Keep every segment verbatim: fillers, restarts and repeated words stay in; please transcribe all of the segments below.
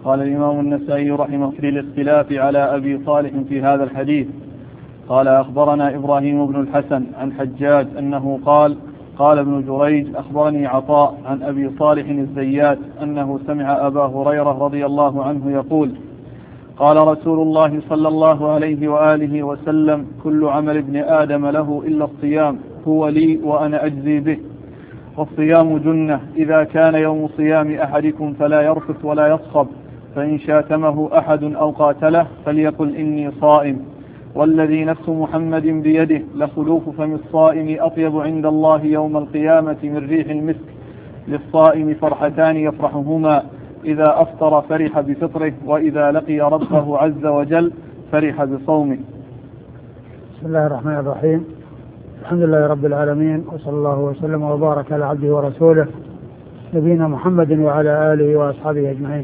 قال الإمام النسائي رحمه في الاختلاف على أبي صالح في هذا الحديث. قال أخبرنا إبراهيم بن الحسن عن حجاج أنه قال قال ابن جريج أخبرني عطاء عن أبي صالح الزيات أنه سمع أبا هريرة رضي الله عنه يقول قال رسول الله صلى الله عليه وآله وسلم كل عمل ابن آدم له إلا الصيام هو لي وأنا أجزي به، والصيام جنة، إذا كان يوم صيام أحدكم فلا يرفث ولا يصخب، فإن شاتمه أحد أو قاتله فليقل إني صائم، والذي نفس محمد بيده لخلوف فم الصائم أطيب عند الله يوم القيامة من ريح المسك، للصائم فرحتان يفرحهما، إذا أفطر فرح بفطره، وإذا لقي ربه عز وجل فرح بصومه. بسم الله الرحمن الرحيم. الحمد لله رب العالمين، وصلى الله وسلم وبارك على عبده ورسوله نبينا محمد وعلى آله وأصحابه أجمعين.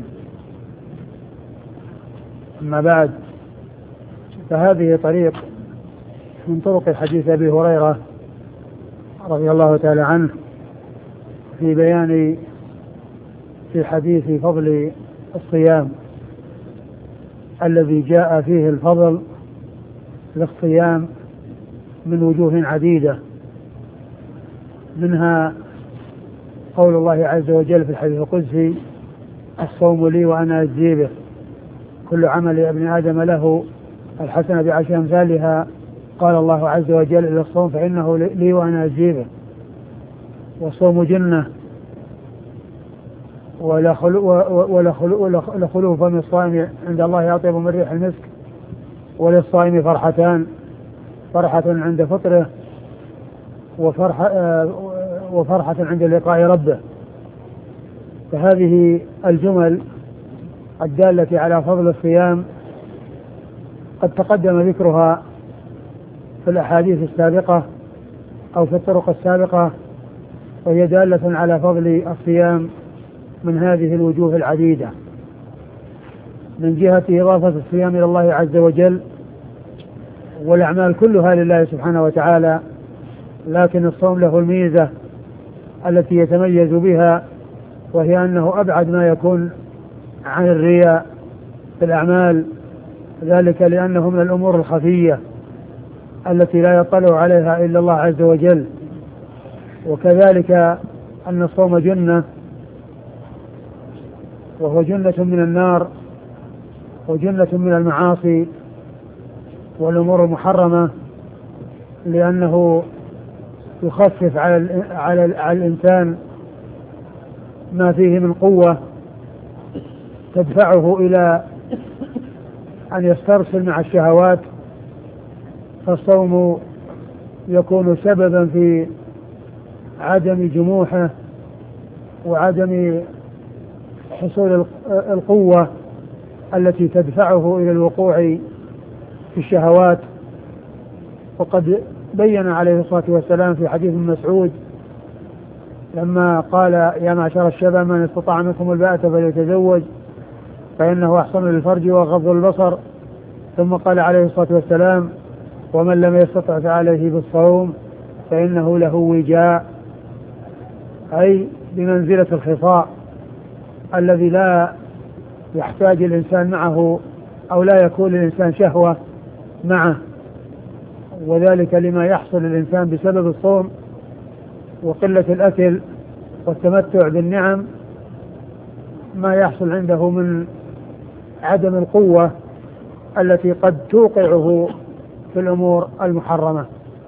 أما بعد، فهذه طريق من طرق حديث أبي هريرة رضي الله تعالى عنه في بيان في حديث فضل الصيام الذي جاء فيه الفضل للصيام من وجوه عديدة، منها قول الله عز وجل في الحديث القدسي الصوم لي وأنا أجزي به، كل عمل ابن آدم له الحسنة بعشر أمثالها، قال الله عز وجل إلى الصوم فإنه لي وأنا أجزي به، والصوم جنة، ولخلوف فم الصائم عند الله أطيب من ريح المسك، وللصائم فرحتان، فرحة عند فطره وفرحة, وفرحة عند لقاء ربه. فهذه الجمل الدالة على فضل الصيام قد تقدم ذكرها في الأحاديث السابقة أو في الطرق السابقة، وهي دالة على فضل الصيام من هذه الوجوه العديدة، من جهة إضافة الصيام إلى الله عز وجل، والأعمال كلها لله سبحانه وتعالى، لكن الصوم له الميزة التي يتميز بها، وهي أنه أبعد ما يكون عن الرياء في الأعمال، ذلك لأنه من الأمور الخفية التي لا يطلع عليها إلا الله عز وجل. وكذلك أن الصوم جنة، وهو جنة من النار وجنة من المعاصي والأمور المحرمة، لأنه يخفف على على الإنسان ما فيه من قوة تدفعه إلى أن يسترسل مع الشهوات، فالصوم يكون سببا في عدم جموحه وعدم حصول القوة التي تدفعه إلى الوقوع في الشهوات. وقد بين عليه الصلاة والسلام في حديث مسعود لما قال يا معشر الشباب من استطاع منكم الباءة فليتزوج فإنه أحسن للفرج وغض البصر، ثم قال عليه الصلاة والسلام ومن لم يستطع فعليه بالصوم فإنه له وجاء، أي بمنزلة الخصاء الذي لا يحتاج الإنسان معه أو لا يكون الإنسان شهوة معه، وذلك لما يحصل الإنسان بسبب الصوم وقلة الأكل والتمتع بالنعم، ما يحصل عنده من عدم القوة التي قد توقعه في الأمور المحرمة.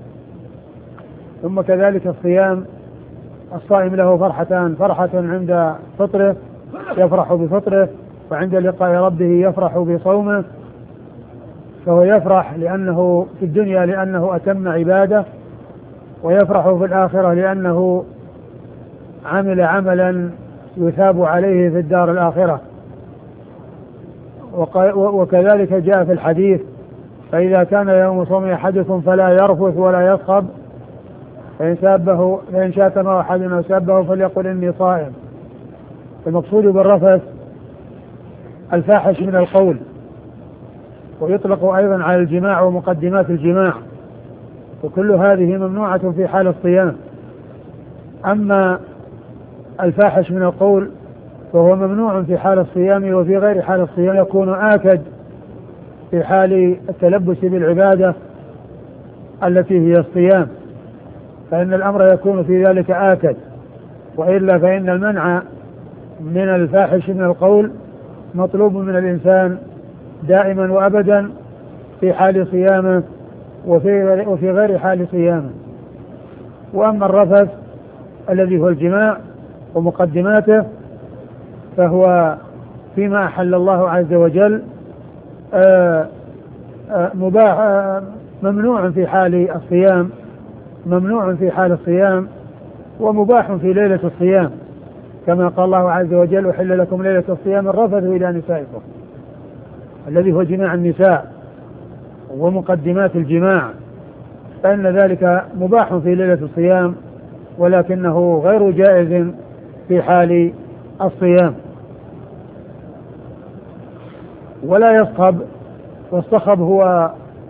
ثم كذلك الصيام، الصائم له فرحتان، فرحة عند فطره يفرح بفطره، وعند لقاء ربه يفرح بصومه، فهو يفرح لأنه في الدنيا لأنه أتم عبادة، ويفرح في الآخرة لأنه عمل عملا يثاب عليه في الدار الآخرة. وكذلك جاء في الحديث فإذا كان يوم صوم أحدكم فلا يرفث ولا يصخب، فإن سابه فإن شاتمه أحد أو سابه فليقل إني صائم. المقصود بالرفث الفاحش من القول، ويطلق أيضا على الجماع ومقدمات الجماع، وكل هذه ممنوعة في حال الصيام. أما الفاحش من القول فهو ممنوع في حال الصيام، وفي غير حال الصيام يكون آكد في حال التلبس بالعبادة التي هي الصيام، فإن الأمر يكون في ذلك آكد. وإلا فإن المنع من الفاحش من القول مطلوب من الإنسان دائما وأبدا في حال صيامه وفي وفي غير حال صيامه. وأما الرفث الذي هو الجماع ومقدماته فهو فيما أحل الله عز وجل آآ آآ مباح آآ ممنوع في حال الصيام، ممنوع في حال الصيام ومباح في ليلة الصيام، كما قال الله عز وجل: أحل لكم ليلة الصيام الرفث إلى نسائكم، الذي هو جماع النساء ومقدمات الجماع، فإن ذلك مباح في ليلة الصيام ولكنه غير جائز في حال الصيام. ولا يصخب، والصخب هو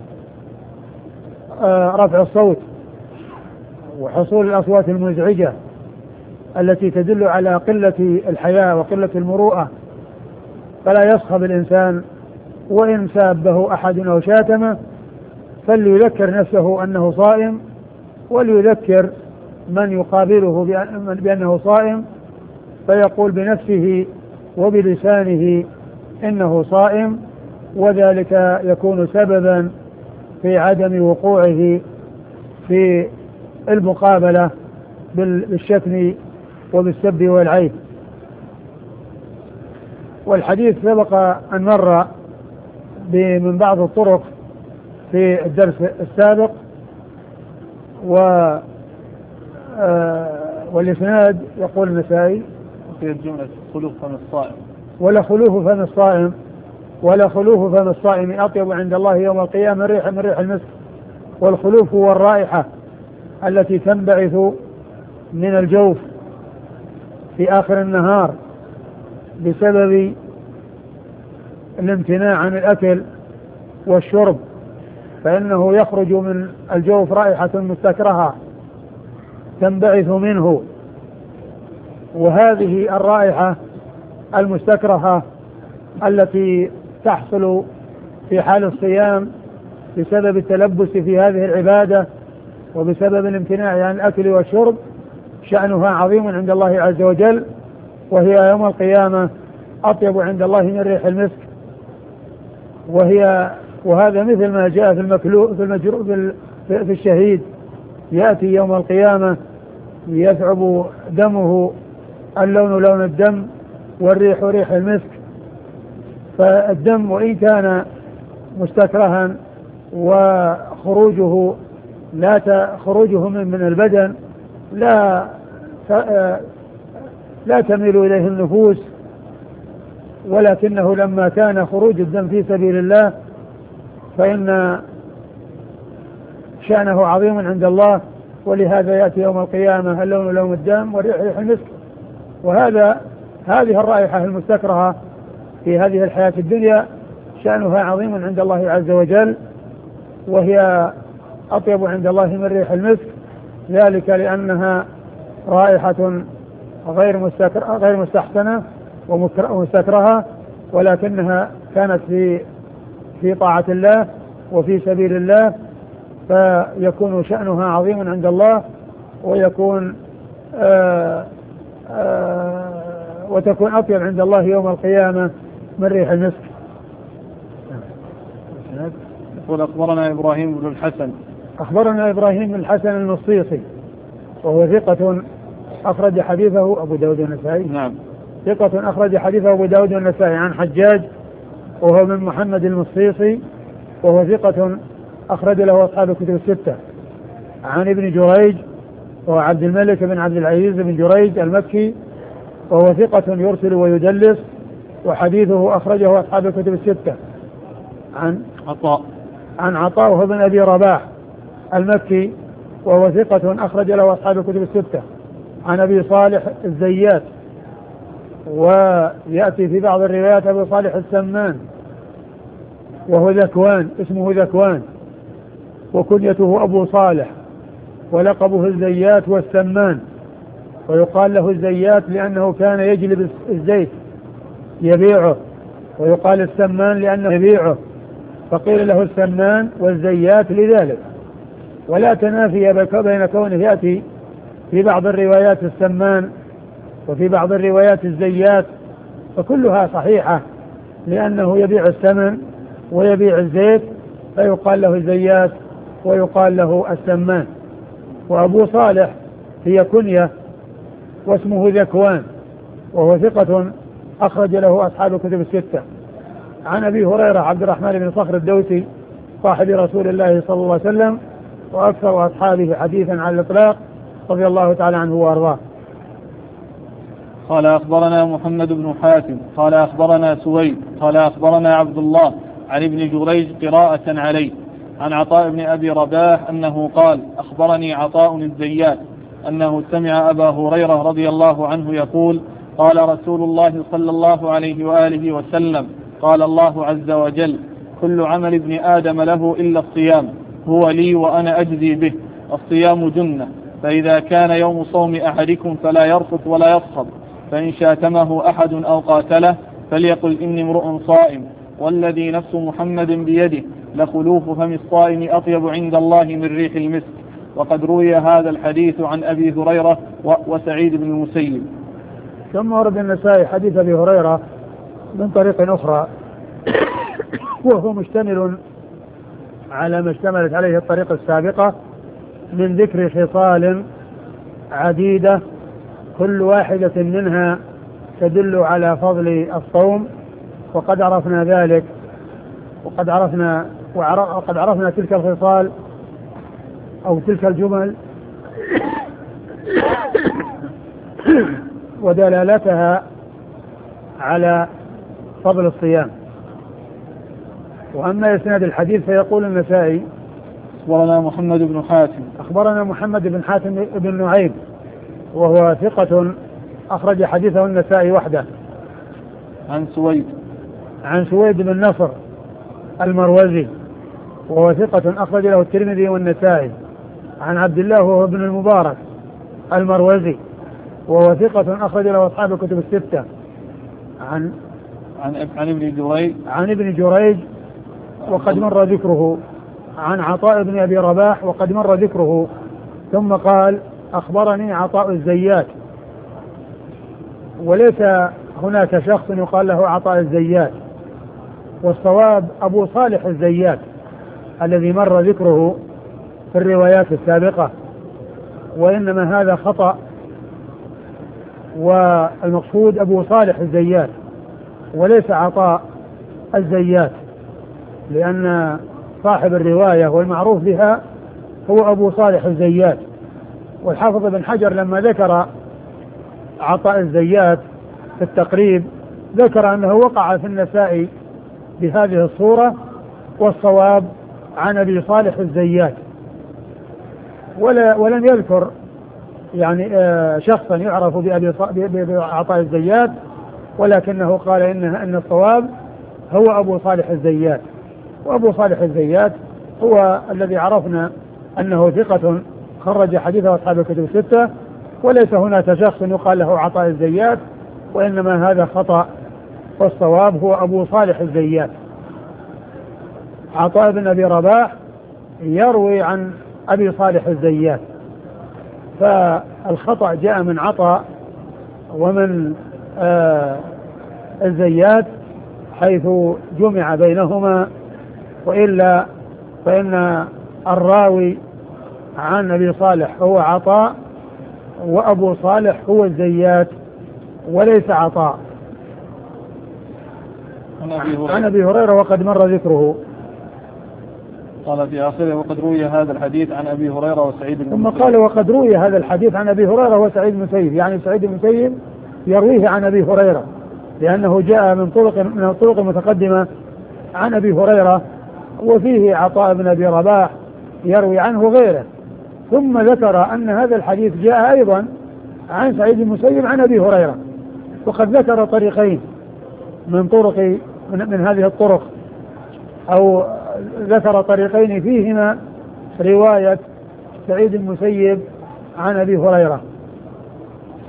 رفع الصوت وحصول الأصوات المزعجة التي تدل على قلة الحياء وقلة المروءة، فلا يصخب الإنسان، وإن سابه أحد أو شاتمه فليذكر نفسه أنه صائم، وليذكر من يقابله بأنه صائم، فيقول بنفسه وبلسانه إنه صائم، وذلك يكون سببا في عدم وقوعه في المقابلة بالشتم وبالسب والعيب. والحديث سبق أن مر من بعض الطرق في الدرس السابق، و والإسناد يقول النسائي في الجملة خلوف فم الصائم، ولا خلوف فم الصائم ولا خلوف فم الصائم أطيب عند الله يوم القيامة ريح من ريح المسك. والخلوف هو الرائحة التي تنبعث من الجوف في آخر النهار بسبب الامتناع عن الأكل والشرب، فإنه يخرج من الجوف رائحة مستكرهة تنبعث منه، وهذه الرائحة المستكرهة التي تحصل في حال الصيام بسبب التلبس في هذه العبادة وبسبب الامتناع عن الأكل والشرب شأنها عظيم عند الله عز وجل، وهي يوم القيامة أطيب عند الله من ريح المسك. وهي وهذا مثل ما جاء في المكلو في المجروء في الشهيد، يأتي يوم القيامة يثعب دمه، اللون لون الدم والريح ريح المسك. فالدم وإن كان مستكرها وخروجه لا خروجه من من البدن لا لا تميل إليه النفوس، ولكنه لما كان خروج الدم في سبيل الله فإن شأنه عظيم عند الله، ولهذا يأتي يوم القيامة اللون لون الدم والريح ريح المسك. وهذا هذه الرائحة المستكرهة في هذه الحياة الدنيا شأنها عظيم عند الله عز وجل، وهي أطيب عند الله من ريح المسك، ذلك لأنها رائحة غير مستكرهة غير مستحسنة ومستكرهة، ولكنها كانت في في طاعة الله وفي سبيل الله، فيكون شأنها عظيم عند الله، ويكون آآ آآ وتكون أطيب عند الله يوم القيامة من ريح المسك. يقول: أخبرنا إبراهيم بن الحسن أخبرنا إبراهيم بن الحسن المصيصي، وهو ثقة أخرج حديثه أبو داود والنسائي. نعم. ثقة أخرج حديثه أبو داود والنسائي عن حجاج وهو من محمد المصيصي، وهو ثقة أخرج له أصحاب الكتب الستة. عن ابن جريج وهو عبد الملك بن عبد العزيز بن جريج المكي، وهو ثقة يرسل ويدلس، وحديثه أخرجه أصحاب الكتب الستة. عن عطاء عن عطاء وهو بن أبي رباح المكي، وهو ثقة أخرج له أصحاب الكتب الستة. عن أبي صالح الزيات، ويأتي في بعض الروايات أبي صالح السمان، وهو ذكوان، اسمه ذكوان، وكنيته أبو صالح، ولقبه الزيات والسمان. ويقال له الزيات لأنه كان يجلب الزيت يبيعه، ويقال السمان لأنه يبيعه، فقيل له السمان والزيات لذلك. ولا تنافي بين كونه يأتي في بعض الروايات السمان وفي بعض الروايات الزيات، فكلها صحيحة لأنه يبيع السمن ويبيع الزيت، فيقال له الزيات ويقال له السمان. وأبو صالح هي كنية واسمه ذكوان، وهو ثقة أخرج له أصحاب الكتب الستة. عن أبي هريرة عبد الرحمن بن صخر الدوسي صاحب رسول الله صلى الله عليه وسلم وأكثر أصحابه حديثا على الإطلاق رضي الله تعالى عنه وأرضاه. قال أخبرنا محمد بن حاتم قال أخبرنا سويد قال أخبرنا عبد الله عن ابن جريج قراءة عليه عن عطاء بن أبي رباح أنه قال أخبرني عطاء الزيات أنه سمع أبا هريرة رضي الله عنه يقول قال رسول الله صلى الله عليه وآله وسلم قال الله عز وجل كل عمل ابن آدم له إلا الصيام هو لي وأنا أجزي به، الصيام جنة، فإذا كان يوم صوم أحدكم فلا يرفث ولا يصخب، فإن شاتمه أحد أو قاتله فليقل إني امرؤ صائم، والذي نفس محمد بيده لخلوف فم الصائم أطيب عند الله من ريح المسك. وقد روي هذا الحديث عن أبي هريرة وسعيد بن المسيب. ثم ورد النسائي حديث أبي هريرة من طريق أخرى وهو مشتمل على ما اشتملت عليه الطريقة السابقة من ذكر خصال عديدة كل واحدة منها تدل على فضل الصوم، وقد عرفنا ذلك وقد عرفنا وقد عرفنا تلك الخصال أو تلك الجمل ودلالتها على فضل الصيام. وأما إسناد الحديث فيقول النسائي أخبرنا محمد بن حاتم أخبرنا محمد بن حاتم بن نعيم وهو ثقة أخرج حديثه النسائي وحده. عن سويد عن سويد بن نصر المروزي وهو ثقة أخرج له الترمذي والنسائي. عن عبد الله وهو ابن المبارك المروزي وهو ثقة أخرج له أصحاب الكتب الستة. عن عن عن ابن جريج عن ابن جريج وقد مر ذكره. عن عطاء بن أبي رباح وقد مر ذكره. ثم قال أخبرني عطاء الزيات، وليس هناك شخص يقال له عطاء الزيات، والصواب أبو صالح الزيات الذي مر ذكره في الروايات السابقة، وإنما هذا خطأ، والمقصود أبو صالح الزيات وليس عطاء الزيات، لأن صاحب الرواية والمعروف بها هو أبو صالح الزيات. والحافظ بن حجر لما ذكر عطاء الزيات في التقريب ذكر أنه وقع في النسائي بهذه الصورة، والصواب عن أبي صالح الزيات، ولا ولم يذكر يعني شخصا يعرف بعطاء الزيات، ولكنه قال إنها أن الصواب هو أبو صالح الزيات. وأبو صالح الزيات هو الذي عرفنا أنه ثقة خرج حديثه أصحاب الكتب الستة، وليس هناك شخص يقال له عطاء الزيات، وإنما هذا خطأ، والصواب هو أبو صالح الزيات. عطاء بن أبي رباح يروي عن أبي صالح الزيات، فالخطأ جاء من عطاء ومن آه الزيات حيث جمع بينهما، وإلا فإن الراوي عن أبي صالح هو عطاء وأبو صالح هو الزيات وليس عطاء. عن أبي هريرة وقد مر ذكره. قال في آخره وقد روي هذا الحديث عن أبي هريرة وسعيد بن ثم قال وقد روي هذا الحديث عن أبي هريرة وسعيد بن المسيب، يعني سعيد بن المسيب يرويه عن أبي هريرة لأنه جاء من طرق من الطرق المتقدمة عن أبي هريرة، وفيه عطاء بن أبي رباح يروي عنه غيره. ثم ذكر أن هذا الحديث جاء أيضا عن سعيد بن المسيب عن أبي هريرة، وقد ذكر طريقين من طرق من, من هذه الطرق، أو ذكر طريقين فيهما رواية سعيد بن المسيب عن أبي هريرة.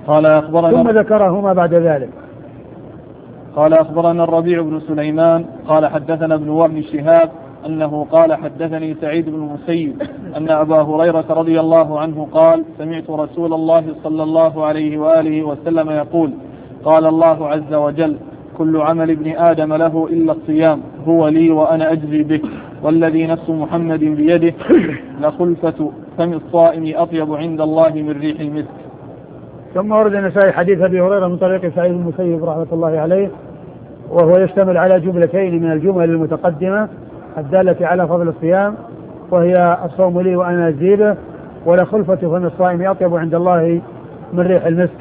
قال أخبرنا ثم ذكرهما بعد ذلك. قال أخبرنا الربيع بن سليمان قال حدثنا ابن وهب شهاب أنه قال حدثني سعيد بن المسيب أن أبا هريرة رضي الله عنه قال سمعت رسول الله صلى الله عليه وآله وسلم يقول قال الله عز وجل كل عمل ابن آدم له إلا الصيام هو لي وأنا أجزي به والذي نفس محمد بيده لخلفة فم الصائم أطيب عند الله من ريح المسك. ثم ورد النسائي حديث أبي هريرة من طريق سعيد بن المسيب رحمة الله عليه، وهو يشتمل على جملتين من الجمل المتقدمة الدالة على فضل الصيام، وهي الصوم لي وأنا أجزي به ولخلفة فم الصائم أطيب عند الله من ريح المسك.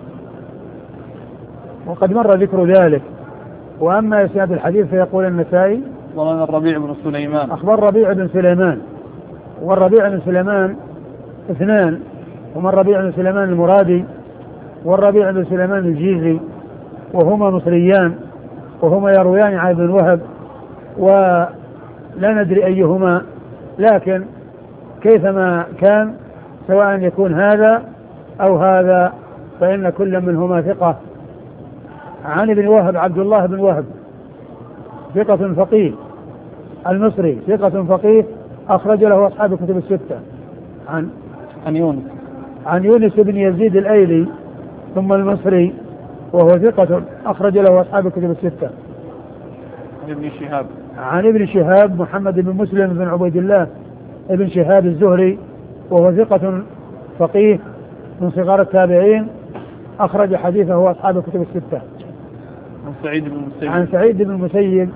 وقد مر ذكر ذلك. وأما إسناد الحديث فيقول النسائي أخبرنا الربيع بن سليمان أخبر ربيع بن سليمان. والربيع بن سليمان اثنان، هما الربيع بن سليمان المرادي والربيع بن سليمان الجيزي، وهما مصريان وهما يرويان عن ابن وهب ولا ندري أيهما، لكن كيفما كان سواء يكون هذا أو هذا فإن كل منهما ثقة. عن ابن وهب عبد الله بن وهب ثقة فقيه المصري ثقة فقيه أخرج له أصحاب الكتب الستة. عن عن يونس عن يونس بن يزيد الأيلي ثم المصري وهو ثقة أخرج له أصحاب الكتب الستة. عن ابن شهاب عن ابن شهاب محمد بن مسلم بن عبيد الله ابن شهاب الزهري وهو ثقة فقيه من صغار التابعين أخرج حديثه أصحاب الكتب الستة. عن سعيد بن المسيب عن سعيد بن المسيب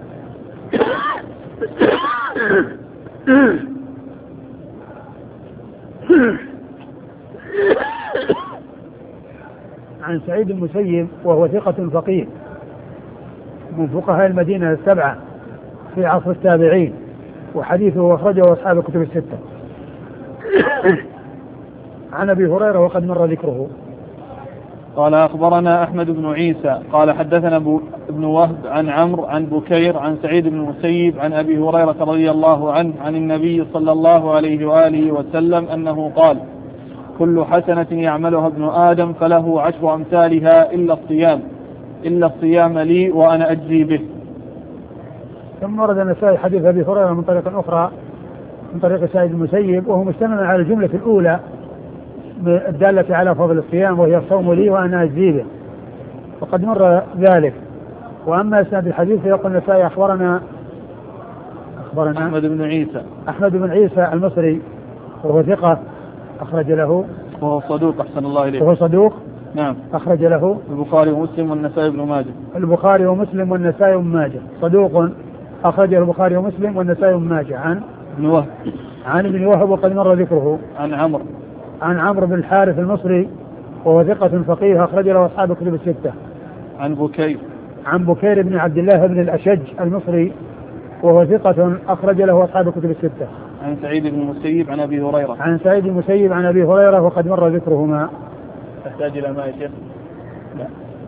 عن سعيد المسيب وهو ثقة فقيه من فقهاء المدينة السبعة في عصر التابعين، وحديثه أخرجه أصحاب الكتب الستة. عن أبي هريرة وقد مر ذكره. قال أخبرنا أحمد بن عيسى قال حدثنا ابن وهب عن عمرو عن بكير عن سعيد بن المسيب عن أبي هريرة رضي الله عنه عن النبي صلى الله عليه وآله وسلم أنه قال كل حسنة يعملها ابن آدم فله عشر أمثالها إلا الصيام إلا الصيام لي وأنا أجزي به. ثم ورد النسائي حديث أبي هريرة من طريق أخرى من طريق سعيد المسيب وهو مشتمل على الجملة الأولى الدالة على فضل الصيام وهي الصوم لي وأنا أجزي به، وقد مر ذلك. وأما إسناد الحديث فيقول النسائي أخبرنا أخبرنا أحمد بن عيسى أحمد بن عيسى المصري وهو ثقة أخرج له وهو صدوق أحسن الله إليه وهو صدوق نعم أخرج له البخاري ومسلم والنسائي بن ماجه البخاري ومسلم والنسائي بن ماجه صدوق أخرجه البخاري ومسلم والنسائي بن ماجه. عن ابن وهب عن ابن وهب وقد مر ذكره. عن عمرو عن عمرو بن الحارث المصري وهو ثقة فقيه أخرج له أصحاب الكتب الستة. عن بكير عن بكير بن عبد الله بن الأشج المصري وهو ثقة أخرج له أصحاب الكتب الستة. عن سعيد بن المسيب عن أبي هريرة عن سعيد بن المسيب عن أبي هريرة وقد مر ذكرهما. تحتاج إلى ماء يا شيخ؟ لا.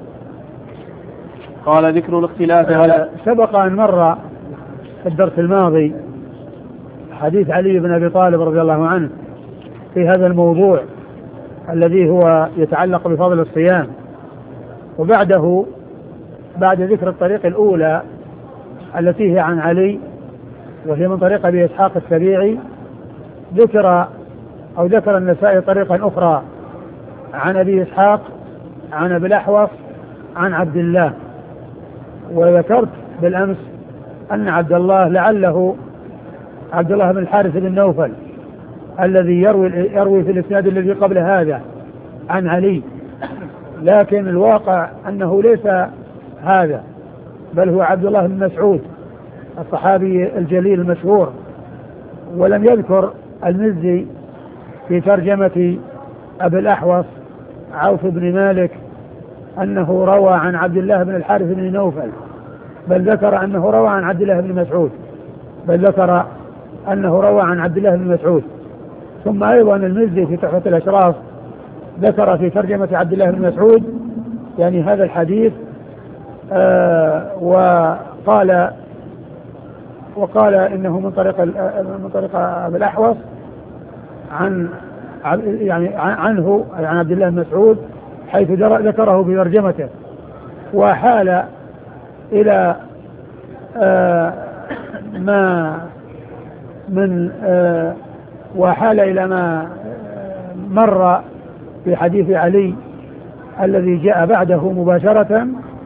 قال ذكر الاختلاف على سبق أن مر في الدرس الماضي حديث علي بن أبي طالب رضي الله عنه في هذا الموضوع الذي هو يتعلق بفضل الصيام، وبعده بعد ذكر الطريق الأولى التي هي عن علي وهي من طريق أبي إسحاق السبيعي ذكر أو ذكر النسائي طريقا أخرى عن أبي إسحاق عن أبي الأحوص عن عبد الله. وذكرت بالأمس أن عبد الله لعله عبد الله بن الحارث بن نوفل الذي يروي يروي في الإسناد الذي قبل هذا عن علي، لكن الواقع أنه ليس هذا بل هو عبد الله بن مسعود الصحابي الجليل المشهور. ولم يذكر المزي في ترجمة أبي الأحوص عوف بن مالك أنه روى عن عبد الله بن الحارث بن نوفل، بل ذكر أنه روى عن عبد الله بن مسعود بل ذكر أنه روى عن عبد الله بن مسعود. ثم أيضا المزي في تحفة الأشراف ذكر في ترجمة عبد الله بن مسعود يعني هذا الحديث آه وقال وقال إنه من طريق من طريق أبي الأحوص عن يعني عنه عن عبد الله بن مسعود حيث ذكره في ترجمته، وحال إلى آه ما من آه وحال إلى ما مر في حديث علي الذي جاء بعده مباشرة،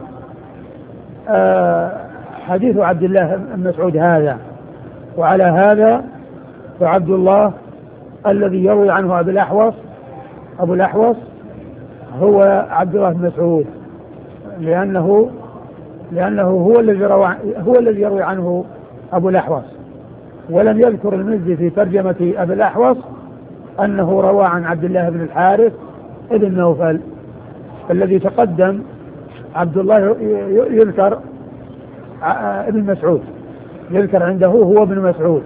آه حديث عبد الله بن مسعود هذا. وعلى هذا فعبد الله الذي يروي عنه أبو الأحوص أبو الأحوص هو عبد الله بن مسعود، لأنه لأنه هو الذي روى هو الذي يروي عنه أبو الأحوص. ولم يذكر المزي في ترجمة أبي الأحوص أنه روى عن عبد الله بن الحارث ابن نوفل. الذي تقدم عبد الله يذكر ابن مسعود، يذكر عنده هو ابن مسعود.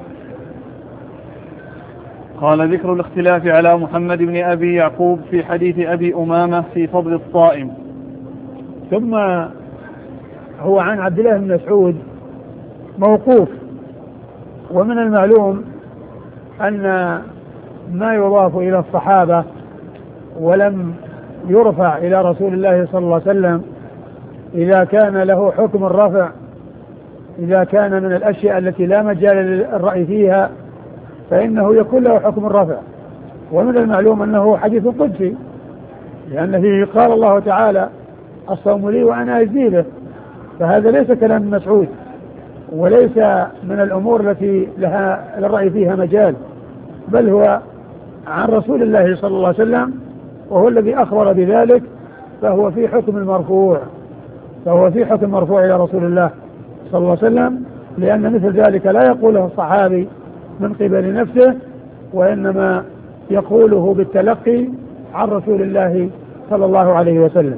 قال: ذكر الاختلاف على محمد بن أبي يعقوب في حديث أبي أمامة في فضل الصائم. ثم هو عن عبد الله بن مسعود موقوف، ومن المعلوم أن ما يضاف إلى الصحابة ولم يرفع إلى رسول الله صلى الله عليه وسلم إذا كان له حكم الرفع، إذا كان من الأشياء التي لا مجال للرأي فيها فإنه يكون له حكم الرفع. ومن المعلوم أنه حديث قدسي، لأن فيه قال الله تعالى: الصوم لي وأنا أجزي به. فهذا ليس كلام مسعود، وليس من الأمور التي لها للرأي فيها مجال، بل هو عن رسول الله صلى الله عليه وسلم، وهو الذي أخبر بذلك، فهو في حكم المرفوع فهو في حكم مرفوع إلى رسول الله صلى الله عليه وسلم، لأن مثل ذلك لا يقوله الصحابي من قبل نفسه، وإنما يقوله بالتلقي عن رسول الله صلى الله عليه وسلم.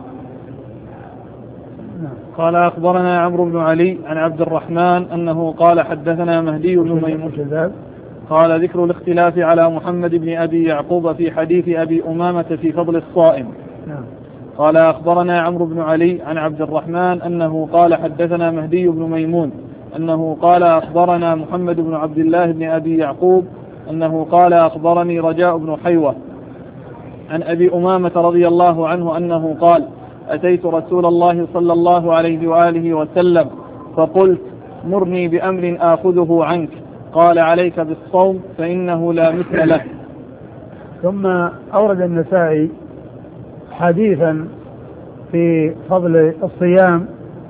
قال: أخبرنا عمرو بن علي عن عبد الرحمن أنه قال: حدثنا مهدي بن ميمون. قال: ذكر الاختلاف على محمد بن أبي يعقوب في حديث أبي أمامة في فضل الصائم. قال: أخبرنا عمرو بن علي عن عبد الرحمن أنه قال: حدثنا مهدي بن ميمون أنه قال: أخبرنا محمد بن عبد الله بن أبي يعقوب أنه قال: أخبرني رجاء بن حيوة عن أبي أمامة رضي الله عنه أنه قال: أتيت رسول الله صلى الله عليه وآله وسلم فقلت: مرني بأمر آخذه عنك. قال: عليك بالصوم فإنه لا مثل له. ثم أورد النسائي حديثا في فضل الصيام،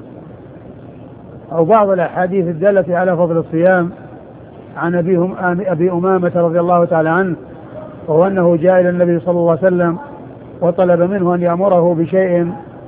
أو بعض الأحاديث الدالة على فضل الصيام، عن أبي أمامة رضي الله تعالى عنه، وهو أنه جاء إلى النبي صلى الله عليه وسلم وطلب منه أن يأمره بشيء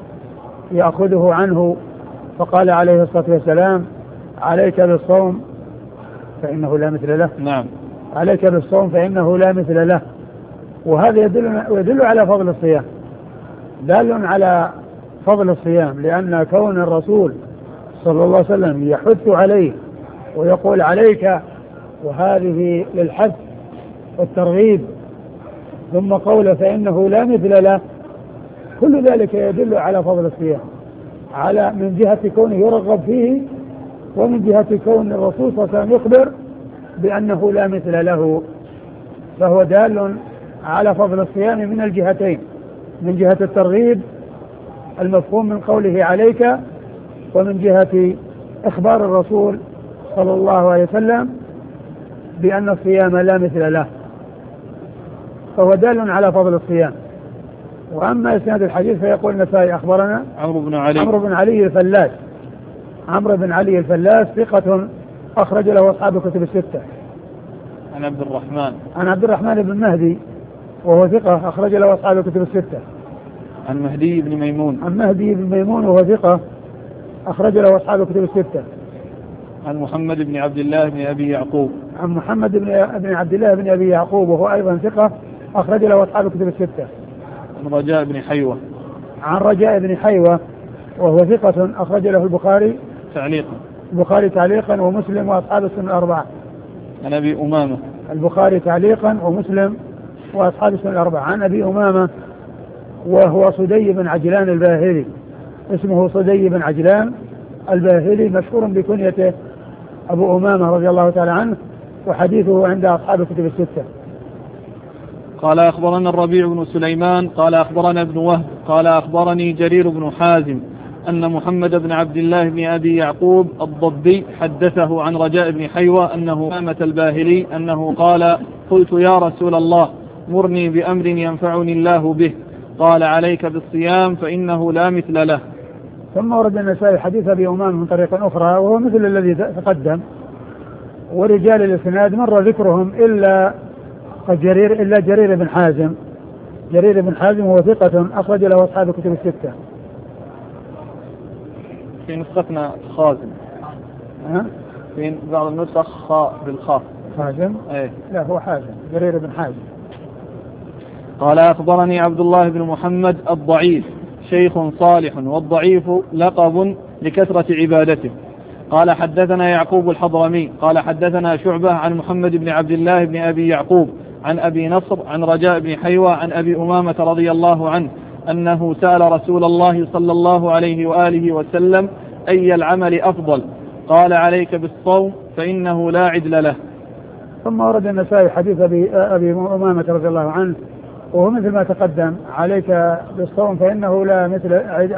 يأخذه عنه، فقال عليه الصلاة والسلام: عليك بالصوم فإنه لا مثل له. نعم. عليك بالصوم فإنه لا مثل له. وهذا يدل, يدل على فضل الصيام، دال على فضل الصيام، لأن كون الرسول صلى الله عليه وسلم يحث عليه ويقول عليك، وهذه للحث والترغيب، ثم قوله فإنه لا مثل له، كل ذلك يدل على فضل الصيام، على من جهة كونه يرغب فيه، ومن جهة كون الرسول صلى الله عليه وسلم يخبر بأنه لا مثل له، فهو دال على فضل الصيام من الجهتين، من جهة الترغيب المفهوم من قوله عليك، ومن جهة إخبار الرسول صلى الله عليه وسلم بأن الصيام لا مثل له، فهو دال على فضل الصيام. وأما إسناد الحديث فيقول النسائي: أخبرنا عمرو بن علي عمرو بن علي الفلاس. عمرو بن علي الفلاس ثقة أخرج له أصحاب الكتب الستة. عن عبد الرحمن عن عبد الرحمن بن مهدي وهو ثقة أخرج له أصحاب الكتب الستة. عن مهدي بن ميمون عن مهدي بن ميمون وهو ثقة أخرج له أصحاب الكتب الستة. عن محمد بن عبد الله بن أبي يعقوب عن محمد بن عبد الله بن أبي يعقوب وهو أيضا ثقة أخرج له أصحاب الكتب الستة. عن رجاء بن حيوة عن رجاء بن حيوة وهو ثقة أخرج له البخاري تعليقا البخاري تعليقا ومسلم وأصحاب السنن الأربعة. عن أبي أمامة البخاري تعليقا ومسلم وأصحاب السنن الأربعة. عن أبي أمامة وهو صدي بن عجلان الباهلي، اسمه صدي بن عجلان الباهلي، مشهور بكنيته أبو أمامة رضي الله تعالى عنه، وحديثه عند أصحاب الكتب الستة. قال أخبرنا الربيع بن سليمان قال أخبرنا ابن وهب قال أخبرني جرير بن حازم أن محمد بن عبد الله بن أبي يعقوب الضبي حدثه عن رجاء بن حيوة أنه أمة الباهلي أنه قال قلت يا رسول الله مرني بأمر ينفعني الله به قال عليك بالصيام فإنه لا مثل له. ثم ورد النسائي حديث أبي أمامة من طريق أخرى وهو مثل الذي تقدم، ورجال الإسناد مر ذكرهم إلا جرير إلا جرير بن حازم. جرير بن حازم هو ثقة أخرج له أصحاب الكتب الستة. في نسختنا خازم، ها؟ في بعض النسخ خاء بالخاء حازم؟ ايه لا هو حازم، جرير بن حازم. قال أخبرني عبد الله بن محمد الضعيف شيخ صالح، والضعيف لقب لكثرة عبادته. قال حدثنا يعقوب الحضرمي قال حدثنا شعبة عن محمد بن عبد الله بن أبي يعقوب عن أبي نصر عن رجاء بن حيوة عن أبي أمامة رضي الله عنه أنه سأل رسول الله صلى الله عليه وآله وسلم أي العمل أفضل؟ قال عليك بالصوم فإنه لا عدل له. ثم ورد النسائي حديث أبي, أبي أمامة رضي الله عنه وهو مثل ما تقدم، عليك بالصوم فإنه لا مثل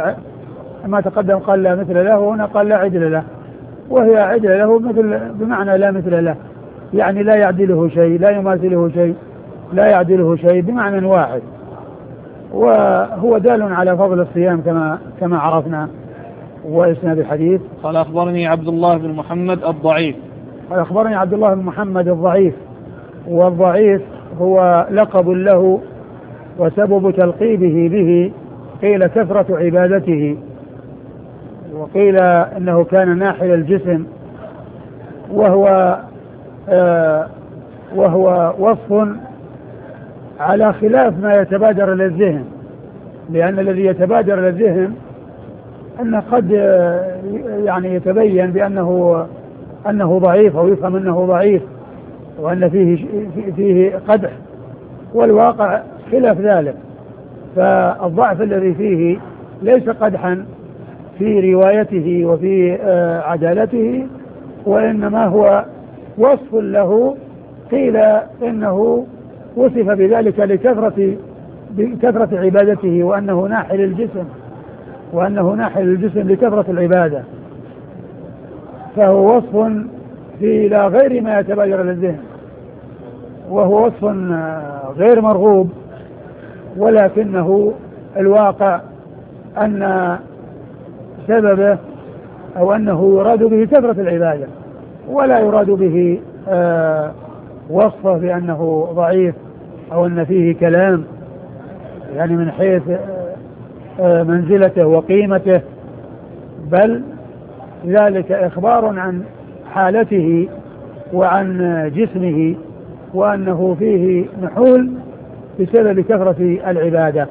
ما تقدم، قال لا مثل له، هنا قال لا عدل له، وهي عدل له مثل بمعنى لا مثل له، يعني لا يعدله شيء، لا يماثله شيء، لا يعدله شيء بمعنى واحد، وهو دال على فضل الصيام كما كما عرفنا. وإسناد الحديث قال أخبرني عبد الله بن محمد الضعيف. قال أخبرني عبد الله بن محمد الضعيف، والضعيف هو لقب له وسبب تلقيبه به قيل كثرة عبادته، وقيل إنه كان ناحل الجسم، وهو آه وهو وصف على خلاف ما يتبادر إلى الذهن، لأن الذي يتبادر إلى الذهن أنه قد يعني يتبين بأنه أنه ضعيف أو يفهم أنه ضعيف وأن فيه فيه قدح، والواقع خلاف ذلك. فالضعف الذي فيه ليس قدحا في روايته وفي عدالته، وإنما هو وصف له قيل إنه وصف بذلك لكثرة بكثرة عبادته، وأنه ناحل الجسم وأنه ناحل الجسم لكثرة العبادة، فهو وصف في لا غير ما يتبادر للذهن، وهو وصف غير مرغوب، ولكنه الواقع أن سببه أو أنه يراد به كثرة العبادة، ولا يراد به آه وصفه بأنه ضعيف أو أن فيه كلام، يعني من حيث آه منزلته وقيمته، بل ذلك إخبار عن حالته وعن جسمه، وأنه فيه نحول بسبب كثرة العبادة.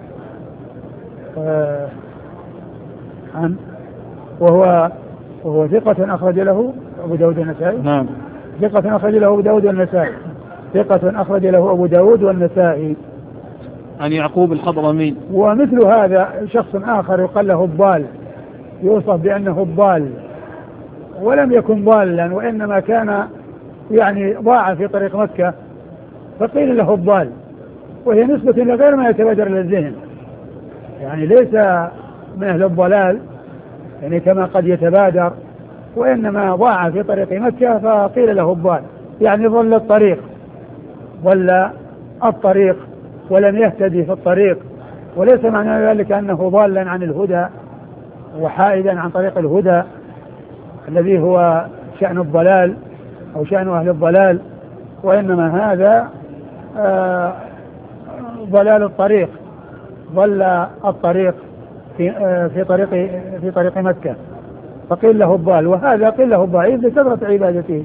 آه عن وهو وهو ثقة أخرج له أبو داود والنسائي. نعم. ثقة أخرج له أبو داود والنسائي. ثقة أخرج له أبو داود والنسائي. عن يعقوب الحضرمي. ومثل هذا شخص آخر يقال له الضال، يوصف بأنه الضال، ولم يكن ضالا وإنما كان يعني ضاع في طريق مكة فقيل له الضال، وهي نسبة لغير ما يتبادر للذهن، يعني ليس من أهل الضلال يعني كما قد يتبادر، وإنما ضاع في طريق مكة فقيل له الضال، يعني ضل الطريق، ضل الطريق ولم يهتدي في الطريق، وليس معنى ذلك أنه ضالا عن الهدى وحائدا عن طريق الهدى الذي هو شأن الضلال أو شأن أهل الضلال، وإنما هذا آه ضلال الطريق، ضل الطريق في آه في طريق في طريق مكة فقيل له الضال، وهذا قيل له الضعيف لكثرة عبادته.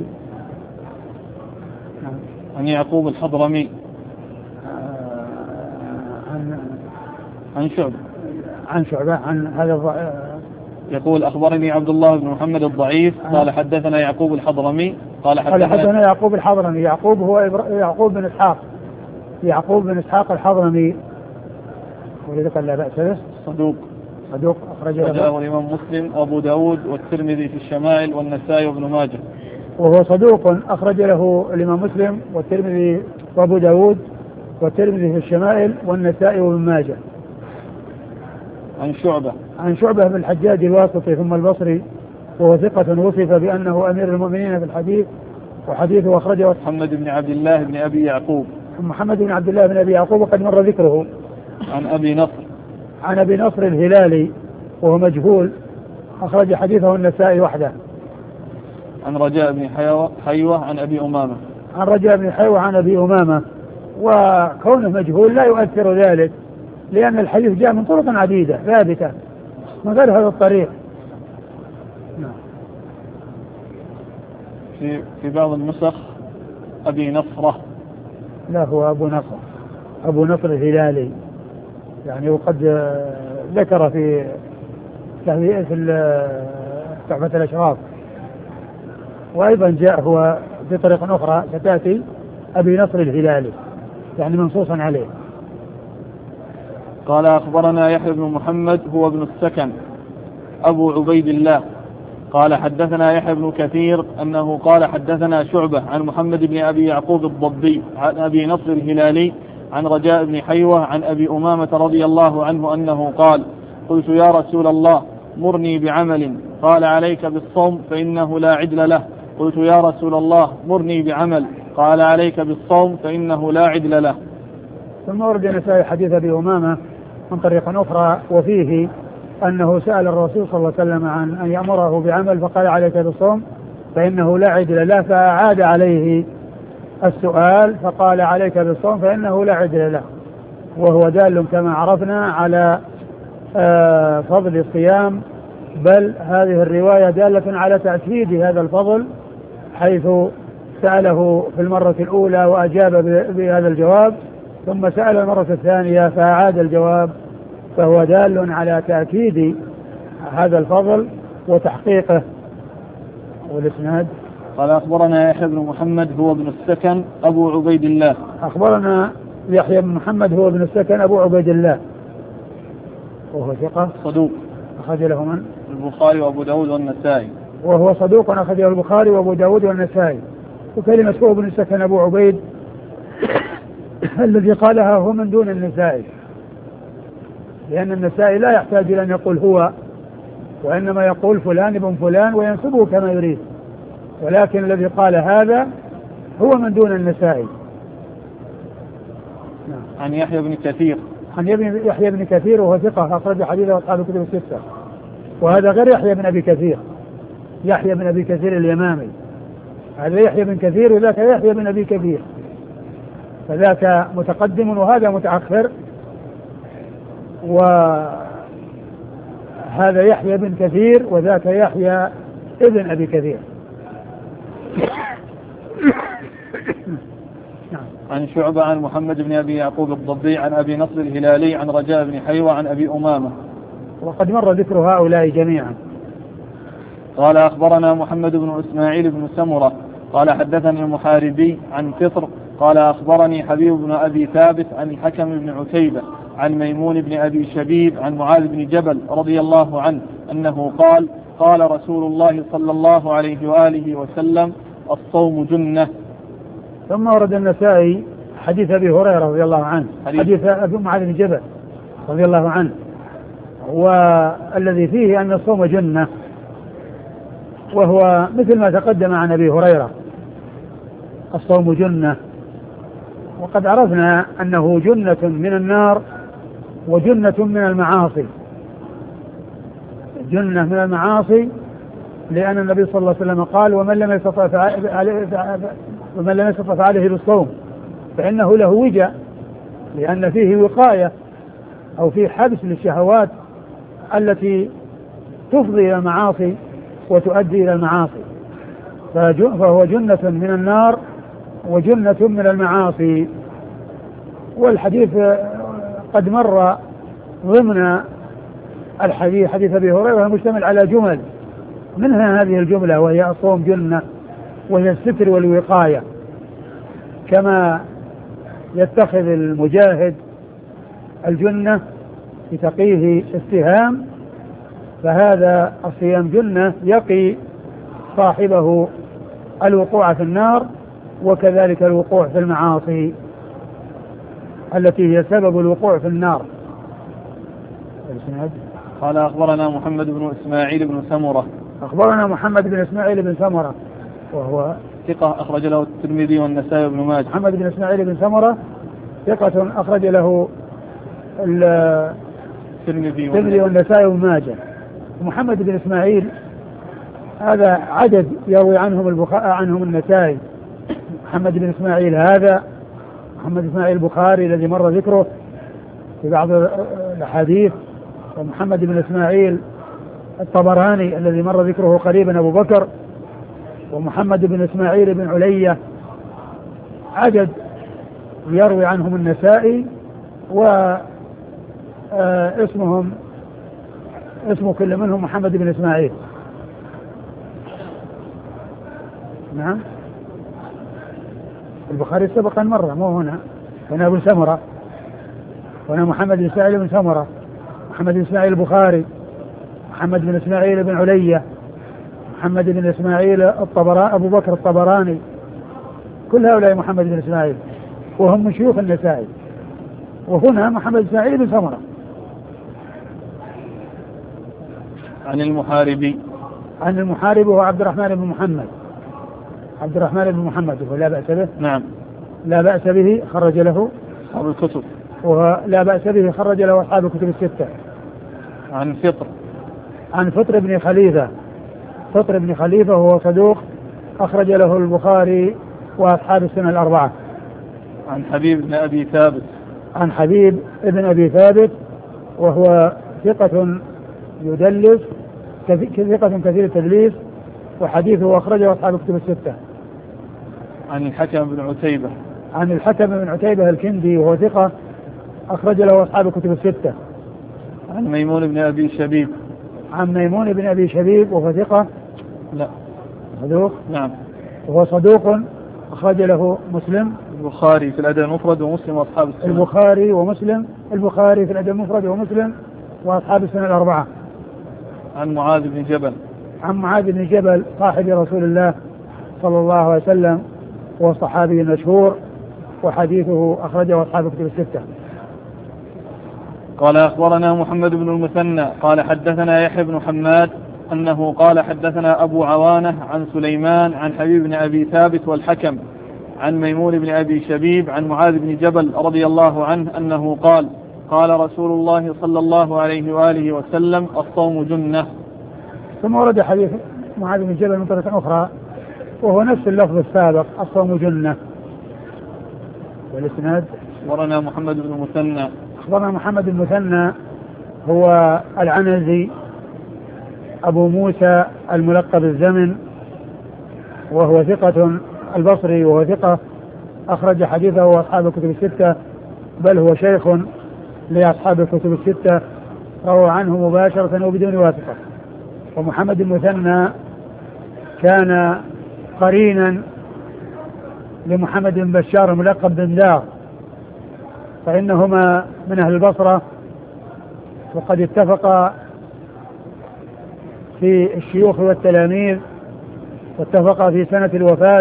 عن يعقوب الحضرمي. عن عن شعبة عن شعبة عن هذا يقول أخبرني عبد الله بن محمد الضعيف قال حدثنا يعقوب الحضرمي قال حدثنا, حدثنا يعقوب الحضرمي. يعقوب هو يعقوب بن إسحاق يعقوب بن إسحاق الحضرمي، ولذلك قال لا بأس به، صدوق صدوق أخرجه الإمام مسلم وأبو داود والترمذي في الشمائل والنسائي وابن ماجه، وهو صدوق أخرج له الإمام مسلم والترمذي وأبو داود والترمذي في الشمائل والنسائي وابن ماجه. عن شعبة عن شعبة بن الحجاج الواسطي ثم البصري وهو ثقة وصف بأنه أمير المؤمنين في الحديث وحديثه أخرجه محمد بن عبد الله بن أبي يعقوب محمد بن عبد الله بن أبي يعقوب وقد مر ذكره. عن أبي نصر عن أبي نصر الهلالي وهو مجهول أخرج حديثه النسائي وحده. عن رجاء بن حيوة, حيوة عن أبي أمامة عن رجاء بن حيوة عن أبي أمامة. وكونه مجهول لا يؤثر ذلك لأن الحديث جاء من طرق عديدة ثابتة من غير هذا الطريق. في في بعض النسخ أبي نصرة. لا هو أبو نصر أبو نصر الهلالي يعني وقد ذكر في في تحفة الأشراف وأيضا جاء هو في طريقة أخرى ستأتي أبي نصر الهلالي يعني منصوصا عليه. قال أخبرنا يحيى بن محمد هو ابن السكن أبو عبيد الله قال حدثنا يحيى بن كثير أنه قال حدثنا شعبة عن محمد بن أبي يعقوب الضبي عن أبي نصر الهلالي عن رجاء بن حيوة عن أبي أمامة رضي الله عنه أنه قال قلت يا رسول الله مرني بعمل قال عليك بالصوم فإنه لا عدل له. قلت يا رسول الله مرني بعمل قال عليك بالصوم فإنه لا عدل له. ثم ورد النسائي حديث أبي أمامة من طريق أخرى وفيه أنه سأل الرسول صلى الله عليه وسلم عن أن يأمره بعمل فقال عليك بالصوم فإنه لا عدل له فأعاد عليه السؤال فقال عليك بالصوم فإنه لا عدل له وهو دال كما عرفنا على آه فضل الصيام بل هذه الرواية دالة على تأكيد هذا الفضل حيث سأله في المرة الأولى وأجاب بهذا الجواب ثم سأل المرة الثانية فأعاد الجواب فهو دال على تأكيد هذا الفضل وتحقيقه. والإسناد قال أخبرنا يحيى بن محمد هو ابن السكن أبو عبيد الله. أخبرنا يحيى بن محمد هو ابن السكن أبو عبيد الله وهو ثقة صدوق أخرج له من البخاري وأبو داود والنسائي وهو صدوق أخرجه البخاري وأبو داود والنسائي. وكلمة هو ابن السكن أبو عبيد الذي قالها هو من دون النسائي لأن النسائي لا يحتاج إلى أن يقول هو وإنما يقول فلان ابن فلان وينسبه كما يريد ولكن الذي قال هذا هو من دون النسائي. عن يحيى بن كثير عن يحيى بن كثير وهو ثقة أخرج حديثه أصحاب الكتب الستة وهذا غير يحيى بن أبي كثير يحيى بن أبي كثير اليمامي هذا يحيى بن كثير وذاك يحيى بن أبي كثير فذاك متقدم وهذا متأخر وهذا يحيى بن كثير وذاك يحيى ابن أبي كثير. عن شعبة عن محمد بن أبي يعقوب الضبي عن أبي نصر الهلالي عن رجاء بن حيوة عن أبي أمامة وقد مر ذكر هؤلاء جميعا. قال أخبرنا محمد بن إسماعيل بن سمرة قال حدثني المحاربي عن فطر قال أخبرني حبيب بن أبي ثابت عن الحكم بن عتيبة عن ميمون بن أبي شبيب عن معاذ بن جبل رضي الله عنه أنه قال قال رسول الله صلى الله عليه وآله وسلم الصوم جنة. ثم ورد النسائي حديث أبي هريرة رضي الله عنه حديث, حديث أبي معاذ بن جبل رضي الله عنه والذي فيه أن الصوم جنة وهو مثل ما تقدم عن أبي هريرة الصوم جنة وقد عرفنا أنه جنة من النار وجنة من المعاصي جنة من المعاصي لأن النبي صلى الله عليه وسلم قال ومن لم يستطع ومن لم يستطع عليه بالصوم فإنه له وجاء لأن فيه وقاية أو فيه حبس للشهوات التي تفضي إلى المعاصي وتؤدي إلى المعاصي فهو جنة من النار وجنة من المعاصي. والحديث قد مر ضمن الحديث حديث أبي هريرة مشتمل على جمل منها هذه الجملة وهي الصوم جنة وهي الستر والوقاية كما يتخذ المجاهد الجنة لتقيه السهام فهذا الصيام جنة يقي صاحبه الوقوع في النار وكذلك الوقوع في المعاصي. التي هي سبب الوقوع في النار. قال أخبرنا محمد بن إسماعيل بن سمرة. أخبرنا محمد بن إسماعيل بن سمرة وهو ثقة أخرج له الترمذي والنسائي وابن ماجه. محمد بن إسماعيل بن سمرة ثقة أخرج له الترمذي والنسائي وابن ماجه. محمد بن إسماعيل هذا عدد يروي عنهم البخاري عنهم النسائي. محمد بن إسماعيل هذا محمد بن إسماعيل البخاري الذي مر ذكره في بعض الأحاديث، ومحمد بن إسماعيل الطبراني الذي مر ذكره قريبا أبو بكر، ومحمد بن إسماعيل بن علية، عدد يروي عنهم النسائي، واسمهم اسم كل منهم محمد بن إسماعيل. نعم البخاري سبقا مرة مو هنا، هنا أبو سمرة، هنا محمد بن إسماعيل بن سمرة، محمد بن إسماعيل البخاري، محمد بن إسماعيل بن علية، محمد بن إسماعيل الطبراني أبو بكر الطبراني، كل هؤلاء محمد بن إسماعيل وهم من شيوخ النسائي. وهنا محمد بن إسماعيل بن سمرة. عن المحاربي عن المحارب هو عبد الرحمن بن محمد عبد الرحمن بن محمد ولا بأس به. نعم لا بأس به، خرج له أصحاب الكتب. ولا بأس به، خرج له أصحاب الكتب الستة. عن فطر عن فطر بن خليفة فطر بن خليفة وهو صدوق أخرج له البخاري وأصحاب السنة الأربعة. عن حبيب بن أبي ثابت عن حبيب بن أبي ثابت وهو ثقة يدلس ثقة كثير التدليس، وحديثه أخرجه أصحاب الكتب الستة. عن الحكم بن عتيبة عن الحكم بن عتيبة الكندي وهو ثقة أخرج له أصحاب الكتب الستة. عن ميمون بن أبي شبيب عن ميمون بن أبي شبيب وهو ثقة لا صدوق. نعم وهو صدوق أخرج له مسلم البخاري في الأدب المفرد ومسلم وأصحاب السنة. البخاري ومسلم البخاري في الأدب المفرد ومسلم وأصحاب السنة الأربعة. عن معاذ بن جبل عن معاذ بن جبل صاحب رسول الله صلى الله عليه وسلم وهو الصحابي المشهور، وحديثه أخرجه أصحاب الكتب الستة. قال أخبرنا محمد بن المثنى قال حدثنا يحيى بن حماد أنه قال حدثنا أبو عوانة عن سليمان عن حبيب بن أبي ثابت والحكم عن ميمون بن أبي شبيب عن معاذ بن جبل رضي الله عنه أنه قال قال رسول الله صلى الله عليه وآله وسلم الصوم جنة. ثم ورد حديث معاذ بن جبل من طريقة أخرى وهو نفس اللفظ السابق الصوم جنة. والإسناد أخبرنا محمد بن المثنى أخبرنا محمد المثنى هو العنزي أبو موسى الملقب الزمن، وهو ثقة البصري وهو ثقة أخرج حديثه أصحاب الكتب الستة، بل هو شيخ لأصحاب الكتب الستة، روى عنه مباشرة وبدون واسطة. ومحمد المثنى كان قرينا لمحمد بن بشار الملقب بن دار، فإنهما من أهل البصرة، وقد اتفقا في الشيوخ والتلاميذ، واتفقا في سنة الوفاة.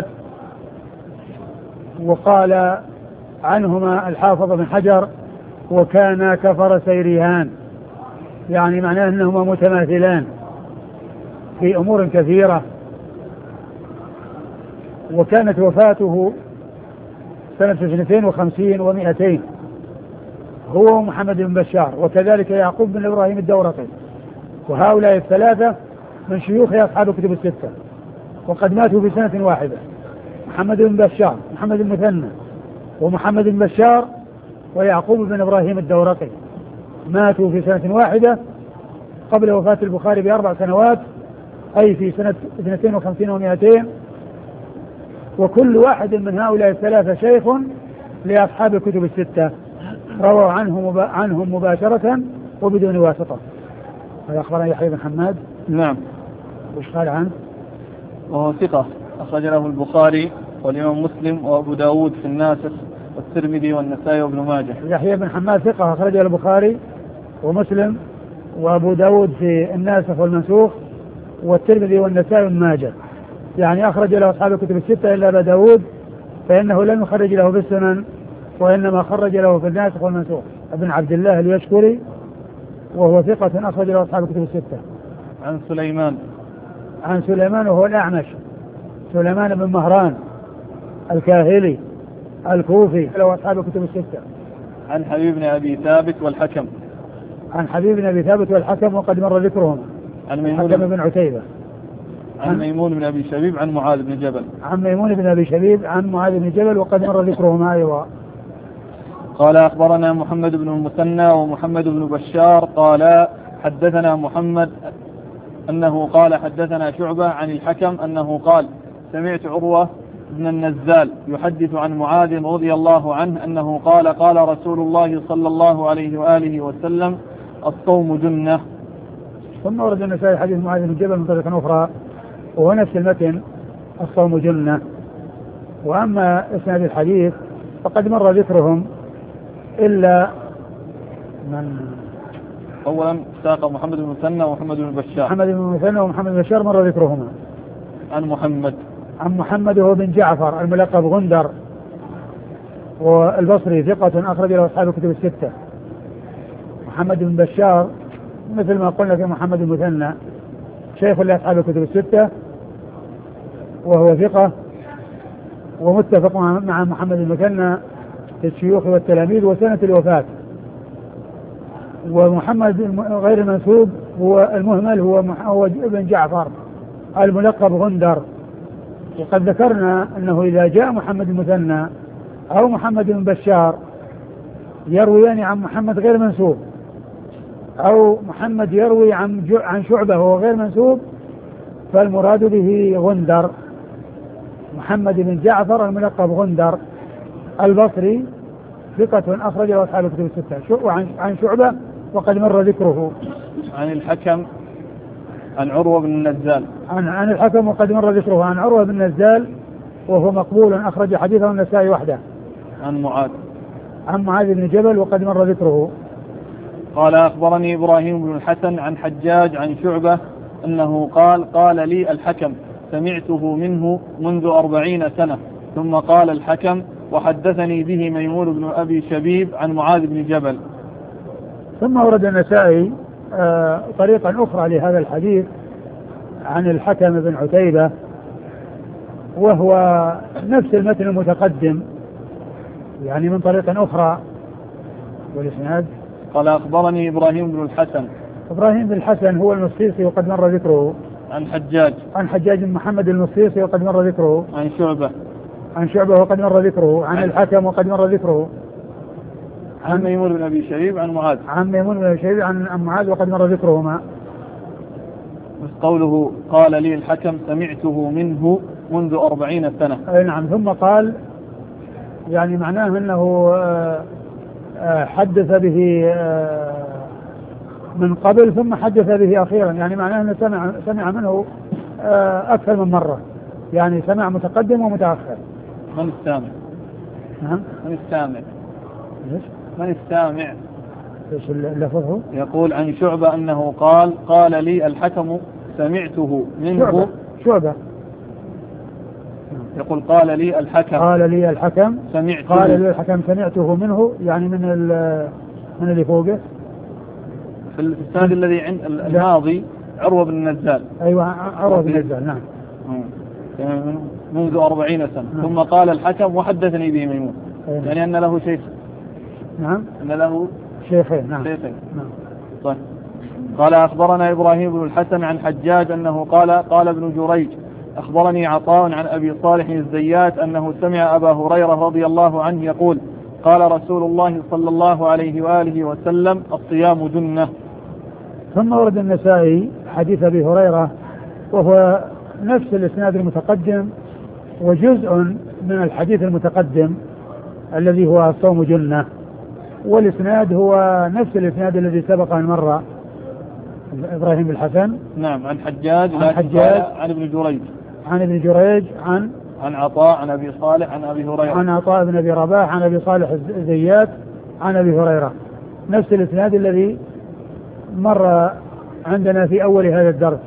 وقال عنهما الحافظ بن حجر وكانا كفر سيريهان، يعني معناه أنهما متماثلان في أمور كثيرة. وكانت وفاته سنة اثنتين وخمسين ومئتين هو محمد بن بشار، وكذلك يعقوب بن إبراهيم الدورقي، وهؤلاء الثلاثة من شيوخ أصحاب الكتب الستة، وقد ماتوا في سنة واحدة. محمد بن بشار محمد المثنى ومحمد بن بشار ويعقوب بن إبراهيم الدورقي ماتوا في سنة واحدة قبل وفاة البخاري بأربع سنوات، أي في سنة اثنتين وخمسين ومئتين. وكل واحد من هؤلاء الثلاثة شيخ لأصحاب الكتب الستة، روى عنهم عنهم مباشرة وبدون واسطة. هذا أخبرنا يحيى بن حماد. نعم. وش قال عنه؟ وهو ثقة أخرج له البخاري والإمام مسلم وأبو داود في الناسخ والترمذي والنسائي وابن ماجه. يحيى بن حماد ثقة أخرج له البخاري ومسلم وأبو داود في الناسخ والمنسوخ والترمذي والنسائي وابن ماجه، يعني أخرج له أصحاب الكتب الستة إلا أبا داود، فإنه لم يخرج له في السنن وإنما خرج له في الناسخ والمنسوخ. ابن عبد الله اليشكري وهو ثقة أخرج له أصحاب الكتب الستة. عن سليمان عن سليمان وهو الأعمش سليمان بن مهران الكاهلي الكوفي له أصحاب الكتب الستة. عن حبيب بن أبي ثابت والحكم عن حبيب بن أبي ثابت والحكم وقد مر ذكرهم. عن ميمون الحكم بن عتيبة عن, عن ميمون بن أبي شبيب عن معاذ بن جبل عن ميمون بن أبي شبيب عن معاذ بن جبل وقد مر ذكرهما أيضا. قال أخبرنا محمد بن المثنى ومحمد بن بشار قال حدثنا محمد أنه قال حدثنا شعبة عن الحكم أنه قال سمعت عروة بن النزال يحدث عن معاذ رضي الله عنه أنه قال قال رسول الله صلى الله عليه وآله وسلم الصوم جنة. ثم ورد النسائي حديث معاذ بن جبل من طريق أخرى وهو نفس المتن الصوم جنة. وأما إسناد الحديث فقد مر ذكرهم إلا من أولا ساق محمد بن المثنى ومحمد بن بشار. محمد بن المثنى ومحمد بن بشار مر ذكرهما. عن محمد عن محمد هو بن جعفر الملقب غندر والبصري ثقة أخرج له أصحاب الكتب الستة. محمد بن بشار مثل ما قلنا في محمد المثنى شيخ لأصحاب الكتب الستة وهو ثقة ومتفق مع محمد المثنى في الشيوخ والتلاميذ وسنة الوفاة. ومحمد غير المنسوب هو المهمل هو ابن جعفر الملقب غندر. وقد ذكرنا أنه إذا جاء محمد المثنى أو محمد بن بشار يرويان عن محمد غير منسوب أو محمد يروي عن عن شعبة وهو غير منسوب فالمراد به غندر محمد بن جعفر الملقب غندر البصري ثقة أخرج له أصحاب الكتب الستة. عن شعبة وقد مر ذكره. عن الحكم عن عروة بن النزال عن, عن الحكم وقد مر ذكره. عن عروة بن النزال وهو مقبول أخرج حديثه النسائي وحده. عن معاذ عن معاذ بن جبل وقد مر ذكره. قال أخبرني إبراهيم بن الحسن عن حجاج عن شعبة أنه قال قال لي الحكم سمعته منه منذ أربعين سنة ثم قال الحكم وحدثني به ميمون بن أبي شبيب عن معاذ بن جبل. ثم ورد النسائي آه طريقا أخرى لهذا الحديث عن الحكم بن عتيبة وهو نفس المتن المتقدم يعني من طريق أخرى. والإسناد قال أخبرني إبراهيم بن الحسن إبراهيم بن الحسن هو المصيصي وقد مر ذكره. عن حجاج عن حجاج بن محمد المصيصي وقد مر ذكره. عن شعبة عن شعبة وقد مر ذكره. عن, عن الحكم وقد مر ذكره. عن, عن ميمون بن أبي شبيب عن معاذ عن ميمون بن أبي شبيب عن, عن معاذ وقد مر ذكرهما. قوله قال لي الحكم سمعته منه منذ أربعين سنة. أي نعم. ثم قال يعني معناه أنه حدث به من قبل ثم حدث به أخيرا يعني معناه أنه سمع, سمع منه أكثر من مرة يعني سمع متقدم ومتأخر. من السامع؟ نعم من السامع؟ ليش؟ من السامع؟ ايش اللفظه؟ يقول عن شعبة أنه قال قال لي الحكم سمعته منه. شعبة, شعبة. يقول قال لي الحكم قال لي الحكم سمعته قال لي الحكم سمعته منه يعني من من اللي فوقه في الإسناد الذي عند الماضي عروة بن النزال. أيوة عروة بن النزال. نعم منذ أربعين سنة. نعم. ثم قال الحكم وحدثني به ميمون. أيوة. يعني أن له شيخ. نعم أن له شيخين. نعم. شيخين. نعم. طيب. قال أخبرنا إبراهيم بن الحسن عن حجاج أنه قال قال ابن جريج أخبرني عطاء عن أبي صالح الزيات أنه سمع أبا هريرة رضي الله عنه يقول قال رسول الله صلى الله عليه وآله وسلم الصيام جنة. ثم ورد النسائي حديث أبي هريرة وهو نفس الإسناد المتقدم وجزء من الحديث المتقدم الذي هو الصوم جنة والإسناد هو نفس الإسناد الذي سبق أن مر. إبراهيم بن الحسن نعم عن حجاج عن حجاج عن ابن جريج عن ابن جريج عن عن عطاء عن أبي صالح عن أبي هريرة عن عطاء بن أبي رباح عن أبي صالح الزيات عن أبي هريرة نفس الإسناد الذي مر عندنا في أول هذا الدرس.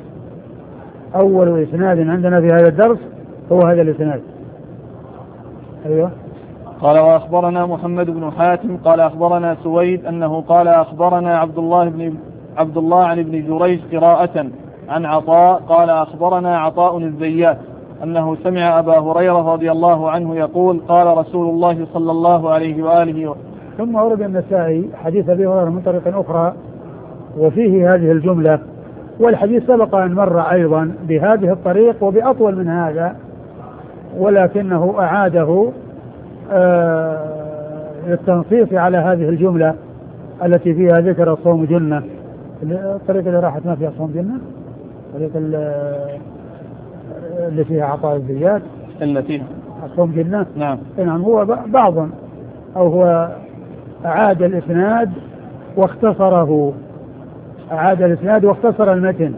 أول إسناد عندنا في هذا الدرس هو هذا الإسناد. أيوه قال وأخبرنا محمد بن حاتم قال أخبرنا سويد أنه قال أخبرنا عبد الله بن عبد الله عن ابن جريج قراءة عن عطاء قال أخبرنا عطاء الزيات أنه سمع أبا هريرة رضي الله عنه يقول قال رسول الله صلى الله عليه وآله. ثم ورد النسائي حديث أبي هريرة من طريق أخرى وفيه هذه الجملة، والحديث سبق أن مر أيضا بهذه الطريق وبأطول من هذا، ولكنه أعاده للتنصيص على هذه الجملة التي فيها ذكر الصوم جنة. الطريق اللي راحت ما فيها صوم جنة، الطريق اللي فيها عطاء الزيات التي الصوم جنة. نعم. نعم. هو بعض أو هو أعاد الإسناد واختصره، أعاد الإسناد واختصر المتن،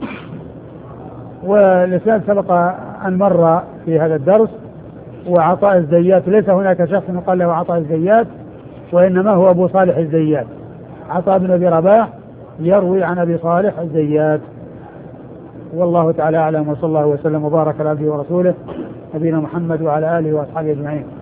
والإسناد سبق أن مر في هذا الدرس. وعطاء الزيات ليس هناك شخص يقال له عطاء الزيات، وإنما هو أبو صالح الزيات. عطاء بن أبي رباح يروي عن أبي صالح الزيات. والله تعالى أعلم، وصلى الله وسلم وبارك على عبده ورسوله نبينا محمد وعلى آله وأصحابه أجمعين.